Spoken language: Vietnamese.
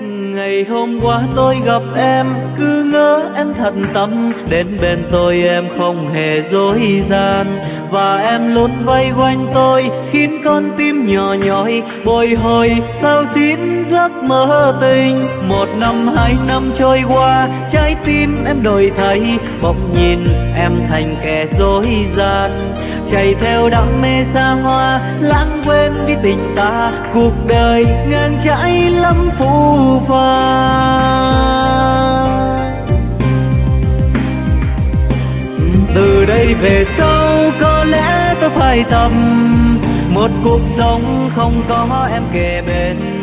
Ngày hôm qua tôi gặp em, cứ ngỡ em thật tâm, đến bên tôi em không hề dối gian. Và em luôn vây quanh tôi, khiến con tim nhỏ nhói bồi hồi sao xin giấc mơ tình. 1 năm 2 năm trôi qua, trái tim em đổi thay, bỗng nhìn em thành kẻ dối gian. Chạy theo đam mê xa hoa, lãng quên đi tình ta, cuộc đời ngang trái lắm phũ phàng. Từ đây về sau có lẽ tôi phải tập một cuộc sống không có em kề bên.